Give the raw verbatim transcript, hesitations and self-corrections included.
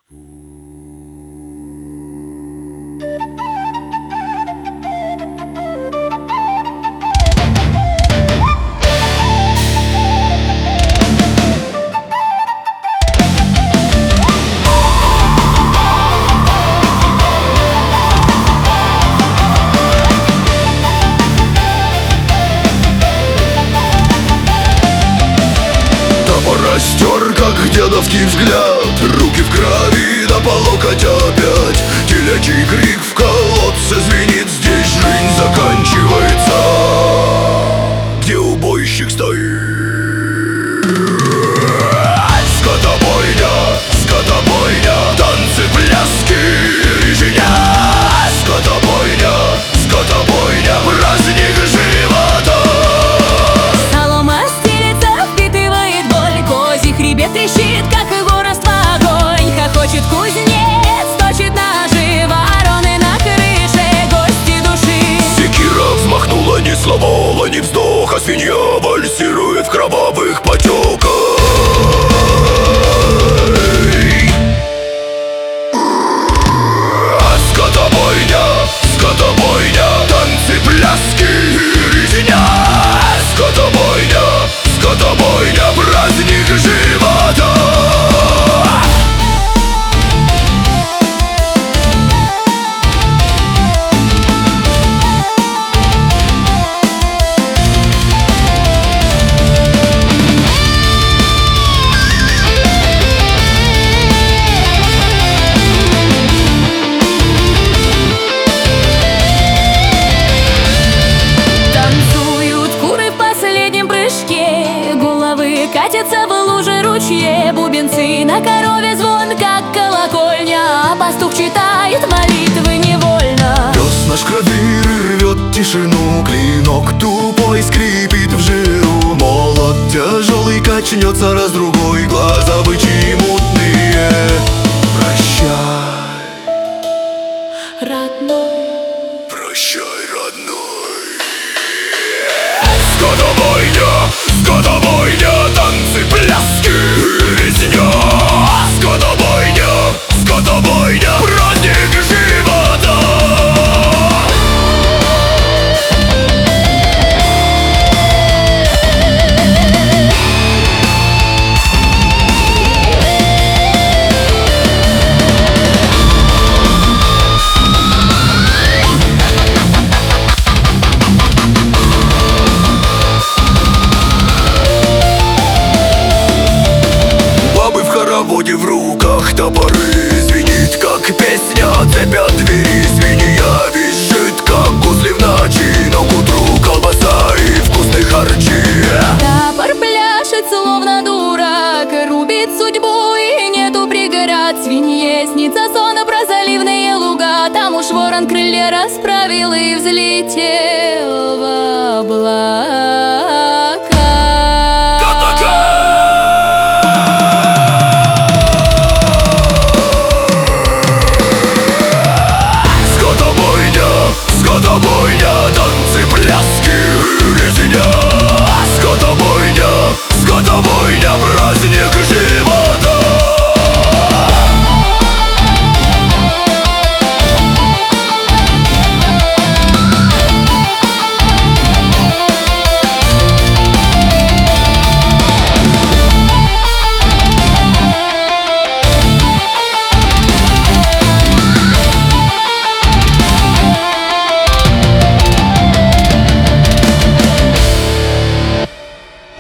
Растер, как дедовский взгляд, руки в крови, да по локоть опять. Телячий крик в колодце звенит, здесь жизнь заканчивается, где убойщик стоит. Скотобойня, скотобойня, танцы, пляски, резня. Скотобойня, скотобойня, праздник живота. Трещит, как и воровство, огонь. Хохочет кузнец, точит ножи, вороны на крыше, гости души. Секира взмахнула, ни слова, ни вздоха. Свинья вальсирует в кровавых потеках. Скотобойня, скотобойня, танцы, пляски, резня. Скотобойня, скотобойня, праздник живота. Катятся в луже ручье бубенцы, на корове звон, как колокольня, а пастух читает молитвы невольно. Пес наш крови рвет тишину, клинок тупой скрипит в жиру. Молот тяжелый качнется раз другой, глаза бычьи мутные. Прощай, родной, прощай, родной. Скотобойня, скотобойня, танцы, пляски, резня. Скотобойня, скотобойня, праздник живота. В руках топоры, звенит, как песня, цепь от двери. Свинья визжит, как гусли в ночи, но к утру колбаса и вкусные харчи. Топор пляшет, словно дурак, рубит судьбу и нету преград. Свинье снится сон про заливные луга, там уж ворон крылья расправил и взлетел в облак.